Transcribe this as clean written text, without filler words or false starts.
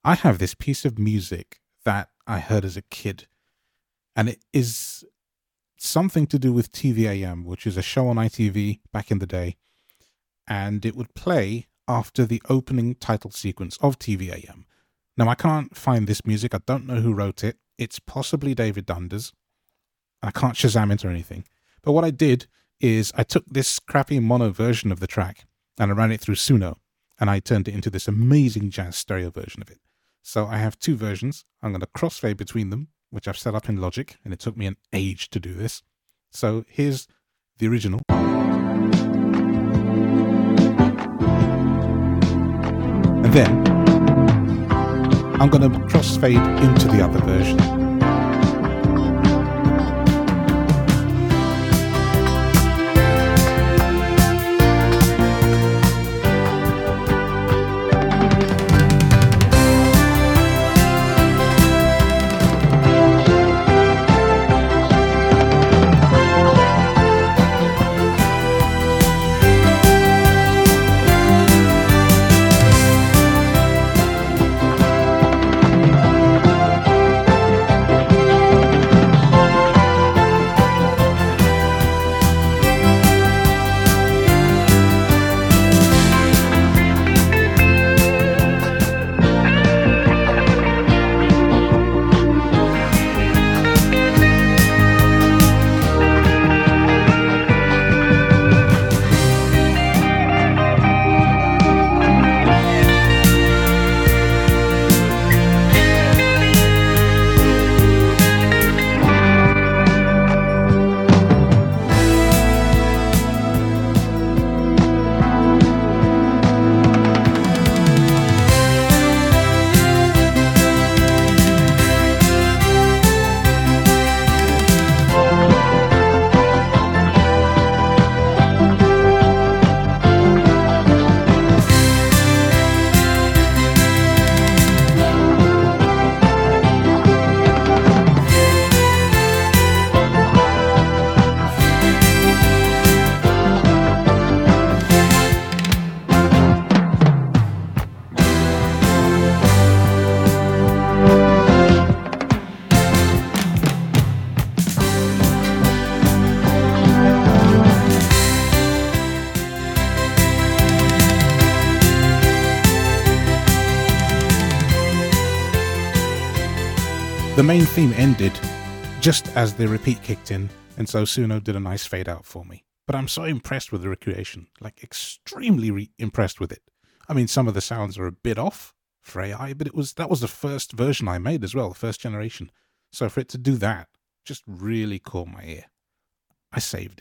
I have this piece of music that I heard as a kid, and it is something to do with TVAM, which is a show on ITV back in the day, and it would play after the opening title sequence of TVAM. Now, I can't find this music. I don't know who wrote it. It's possibly David Dunder's. I can't Shazam it or anything. But what I did is I took this crappy mono version of the track and I ran it through Suno, and I turned it into this amazing jazz stereo version of it. So I have two versions. I'm going to crossfade between them, which I've set up in Logic, and it took me an age to do this. So here's the original. And then I'm going to crossfade into the other version. The main theme ended just as the repeat kicked in, and so Suno did a nice fade out for me. But I'm so impressed with the recreation, like extremely impressed with it. I mean, some of the sounds are a bit off for AI, but that was the first version I made as well, the first generation. So for it to do that, just really caught my ear. I saved it.